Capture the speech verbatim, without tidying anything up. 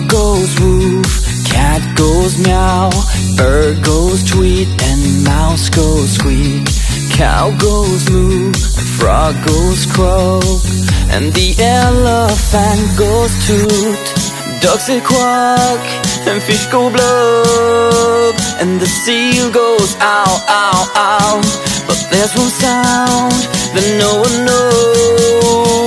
goes woof, cat goes meow, bird goes tweet, and mouse goes squeak. Cow goes moo, and frog goes croak, and the elephant goes toot. Ducks say quack, and fish go blub, and the seal goes ow, ow, ow. But there's one sound that no one knows.